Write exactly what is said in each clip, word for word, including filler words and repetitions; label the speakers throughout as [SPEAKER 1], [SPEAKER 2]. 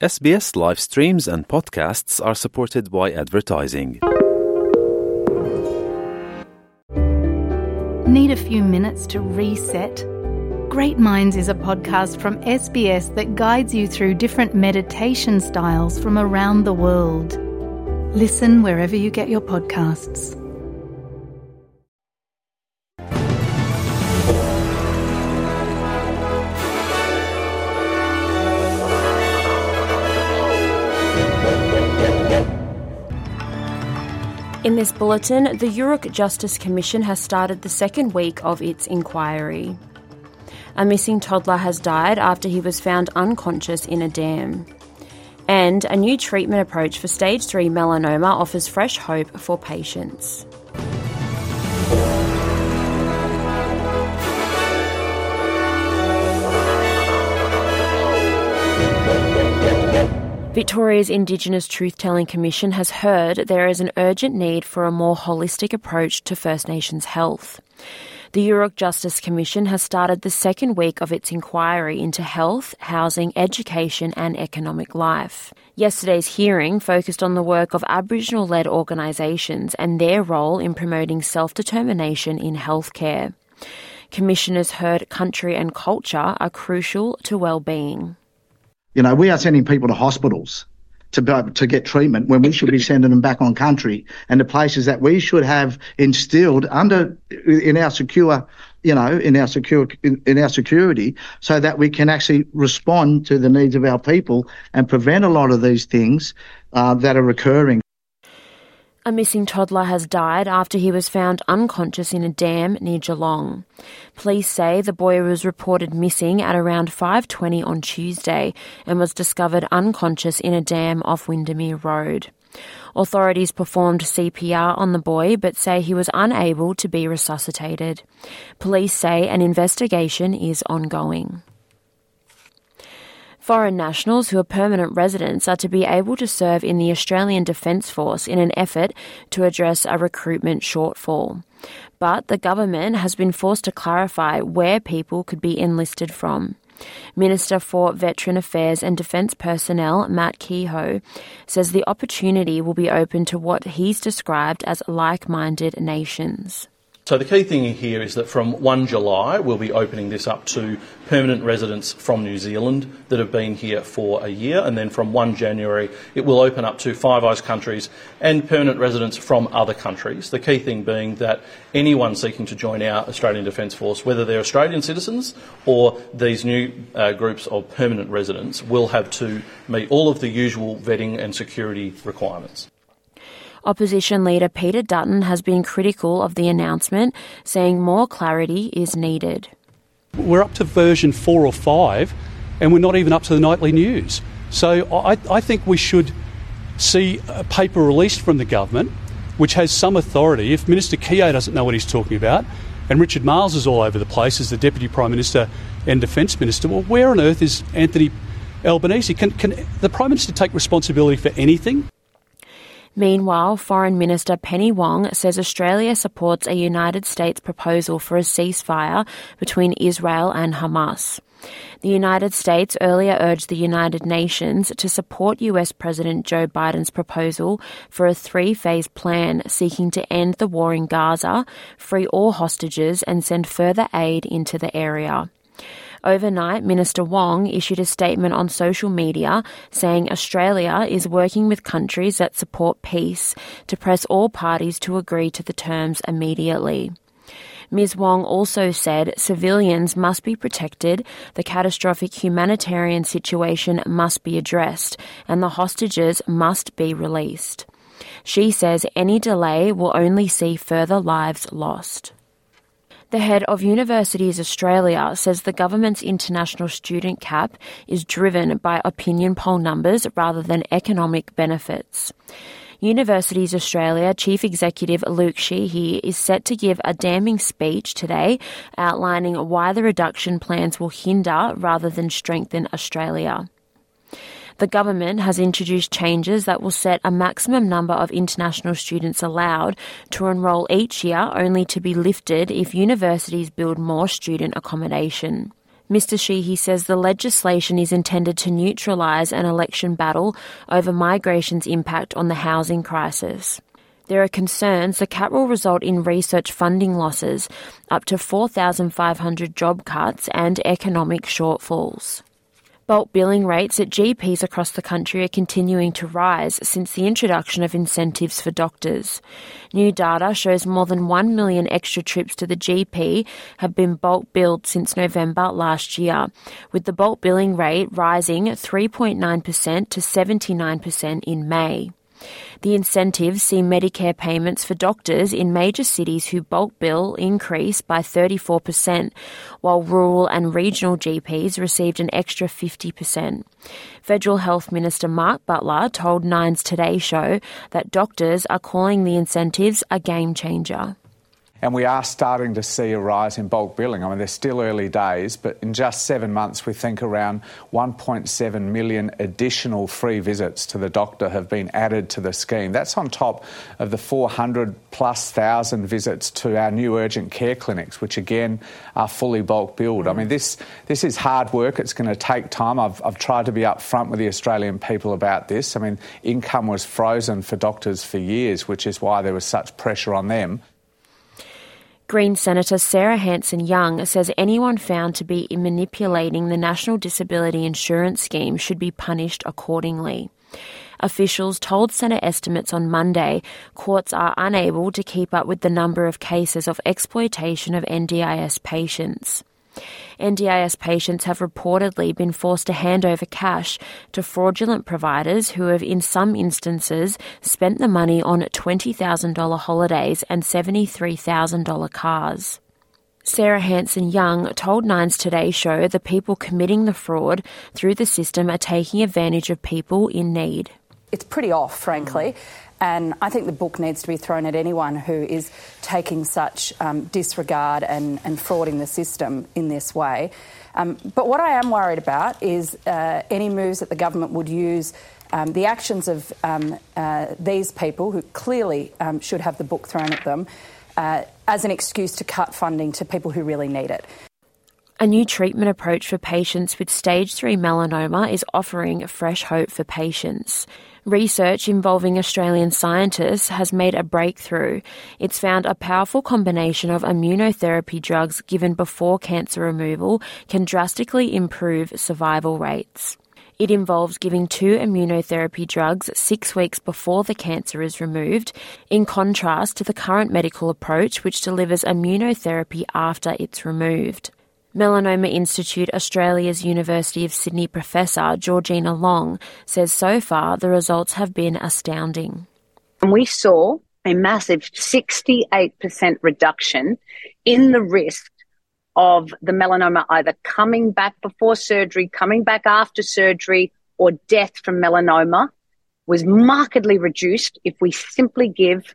[SPEAKER 1] S B S live streams and podcasts are supported by advertising.
[SPEAKER 2] Need a few minutes to reset? Great Minds is a podcast from S B S that guides you through different meditation styles from around the world. Listen wherever you get your podcasts.
[SPEAKER 3] In this bulletin, the Yoorrook Justice Commission has started the second week of its inquiry. A missing toddler has died after he was found unconscious in a dam. And a new treatment approach for stage three melanoma offers fresh hope for patients. Victoria's Indigenous Truth-Telling Commission has heard there is an urgent need for a more holistic approach to First Nations health. The Yoorrook Justice Commission has started the second week of its inquiry into health, housing, education and economic life. Yesterday's hearing focused on the work of Aboriginal-led organisations and their role in promoting self-determination in healthcare. Commissioners heard country and culture are crucial to well-being.
[SPEAKER 4] You know, we are sending people to hospitals to be, to get treatment when we should be sending them back on country and the places that we should have instilled under in our secure, you know, in our secure in, in our security, so that we can actually respond to the needs of our people and prevent a lot of these things uh, that are occurring.
[SPEAKER 3] A missing toddler has died after he was found unconscious in a dam near Geelong. Police say the boy was reported missing at around five twenty on Tuesday and was discovered unconscious in a dam off Windermere Road. Authorities performed C P R on the boy but say he was unable to be resuscitated. Police say an investigation is ongoing. Foreign nationals who are permanent residents are to be able to serve in the Australian Defence Force in an effort to address a recruitment shortfall. But the government has been forced to clarify where people could be enlisted from. Minister for Veteran Affairs and Defence Personnel, Matt Kehoe, says the opportunity will be open to what he's described as like-minded nations.
[SPEAKER 5] So the key thing here is that from first of July we'll be opening this up to permanent residents from New Zealand that have been here for a year, and then from first of January it will open up to Five Eyes countries and permanent residents from other countries. The key thing being that anyone seeking to join our Australian Defence Force, whether they're Australian citizens or these new uh, groups of permanent residents, will have to meet all of the usual vetting and security requirements.
[SPEAKER 3] Opposition leader Peter Dutton has been critical of the announcement, saying more clarity is needed.
[SPEAKER 6] We're up to version four or five, and we're not even up to the nightly news. So I, I think we should see a paper released from the government which has some authority. If Minister Keogh doesn't know what he's talking about, and Richard Marles is all over the place as the Deputy Prime Minister and Defence Minister, well, where on earth is Anthony Albanese? Can, can the Prime Minister take responsibility for anything?
[SPEAKER 3] Meanwhile, Foreign Minister Penny Wong says Australia supports a United States proposal for a ceasefire between Israel and Hamas. The United States earlier urged the United Nations to support U S President Joe Biden's proposal for a three-phase plan seeking to end the war in Gaza, free all hostages and send further aid into the area. Overnight, Minister Wong issued a statement on social media saying Australia is working with countries that support peace to press all parties to agree to the terms immediately. Miz Wong also said civilians must be protected, the catastrophic humanitarian situation must be addressed, and the hostages must be released. She says any delay will only see further lives lost. The head of Universities Australia says the government's international student cap is driven by opinion poll numbers rather than economic benefits. Universities Australia Chief Executive Luke Sheehy is set to give a damning speech today outlining why the reduction plans will hinder rather than strengthen Australia. The government has introduced changes that will set a maximum number of international students allowed to enrol each year, only to be lifted if universities build more student accommodation. Mister Sheehy says the legislation is intended to neutralise an election battle over migration's impact on the housing crisis. There are concerns the cap will result in research funding losses, up to four thousand five hundred job cuts and economic shortfalls. Bulk billing rates at G Ps across the country are continuing to rise since the introduction of incentives for doctors. New data shows more than one million extra trips to the G P have been bulk billed since November last year, with the bulk billing rate rising three point nine percent to seventy-nine percent in May. The incentives see Medicare payments for doctors in major cities who bulk bill increase by thirty-four percent, while rural and regional G Ps received an extra fifty percent. Federal Health Minister Mark Butler told Nine's Today Show that doctors are calling the incentives a game changer.
[SPEAKER 7] And we are starting to see a rise in bulk billing. I mean, they're still early days, but in just seven months, we think around one point seven million additional free visits to the doctor have been added to the scheme. That's on top of the four hundred plus thousand visits to our new urgent care clinics, which again are fully bulk billed. I mean, this this is hard work. It's going to take time. I've, I've tried to be upfront with the Australian people about this. I mean, income was frozen for doctors for years, which is why there was such pressure on them.
[SPEAKER 3] Green Senator Sarah Hanson-Young says anyone found to be manipulating the National Disability Insurance Scheme should be punished accordingly. Officials told Senate estimates on Monday courts are unable to keep up with the number of cases of exploitation of N D I S patients. N D I S patients have reportedly been forced to hand over cash to fraudulent providers who have in some instances spent the money on twenty thousand dollars holidays and seventy-three thousand dollars cars. Sarah Hanson-Young told Nine's Today Show the people committing the fraud through the system are taking advantage of people in need.
[SPEAKER 8] It's pretty off, frankly. And I think the book needs to be thrown at anyone who is taking such um, disregard and, and frauding the system in this way. Um, but what I am worried about is uh, any moves that the government would use um, the actions of um, uh, these people who clearly um, should have the book thrown at them uh, as an excuse to cut funding to people who really need it.
[SPEAKER 3] A new treatment approach for patients with stage three melanoma is offering fresh hope for patients. Research involving Australian scientists has made a breakthrough. It's found a powerful combination of immunotherapy drugs given before cancer removal can drastically improve survival rates. It involves giving two immunotherapy drugs six weeks before the cancer is removed, in contrast to the current medical approach which delivers immunotherapy after it's removed. Melanoma Institute Australia's University of Sydney professor Georgina Long says so far the results have been astounding.
[SPEAKER 9] And we saw a massive sixty-eight percent reduction in the risk of the melanoma either coming back before surgery, coming back after surgery, or death from melanoma was markedly reduced if we simply give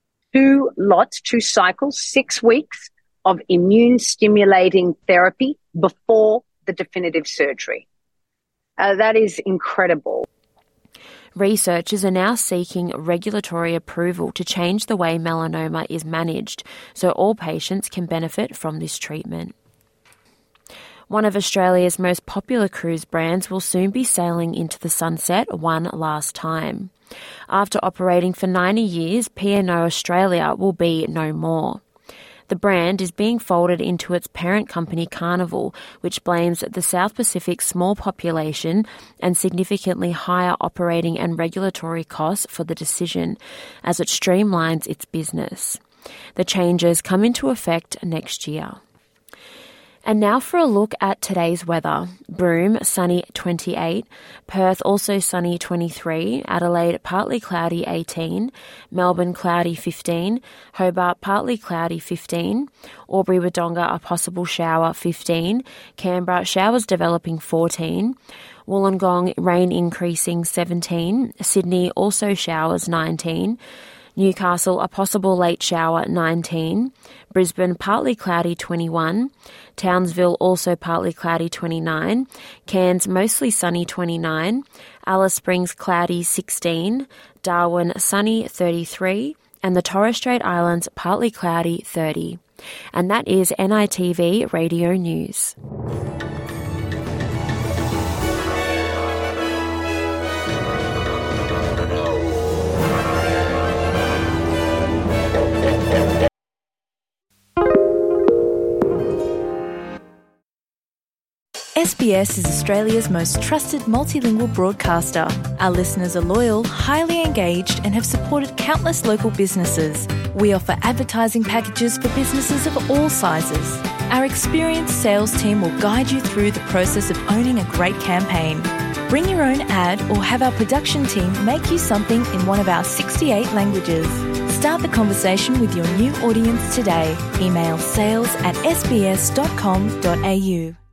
[SPEAKER 9] two lots, two cycles, six weeks of immune-stimulating therapy before the definitive surgery. Uh, that is incredible.
[SPEAKER 3] Researchers are now seeking regulatory approval to change the way melanoma is managed so all patients can benefit from this treatment. One of Australia's most popular cruise brands will soon be sailing into the sunset one last time. After operating for ninety years, P and O Australia will be no more. The brand is being folded into its parent company Carnival, which blames the South Pacific's small population and significantly higher operating and regulatory costs for the decision, as it streamlines its business. The changes come into effect next year. And now for a look at today's weather. Broome, sunny twenty-eight. Perth, also sunny twenty-three. Adelaide, partly cloudy eighteen. Melbourne, cloudy fifteen. Hobart, partly cloudy fifteen. Albury-Wodonga, a possible shower fifteen. Canberra, showers developing fourteen. Wollongong, rain increasing seventeen. Sydney, also showers nineteen. Newcastle, a possible late shower nineteen. Brisbane, partly cloudy twenty-one. Townsville, also partly cloudy twenty-nine. Cairns, mostly sunny twenty-nine. Alice Springs, cloudy sixteen. Darwin, sunny thirty-three. And the Torres Strait Islands, partly cloudy thirty. And that is N I T V Radio News.
[SPEAKER 10] S B S is Australia's most trusted multilingual broadcaster. Our listeners are loyal, highly engaged, and have supported countless local businesses. We offer advertising packages for businesses of all sizes. Our experienced sales team will guide you through the process of owning a great campaign. Bring your own ad or have our production team make you something in one of our sixty-eight languages. Start the conversation with your new audience today. Email sales at s b s dot com dot a u.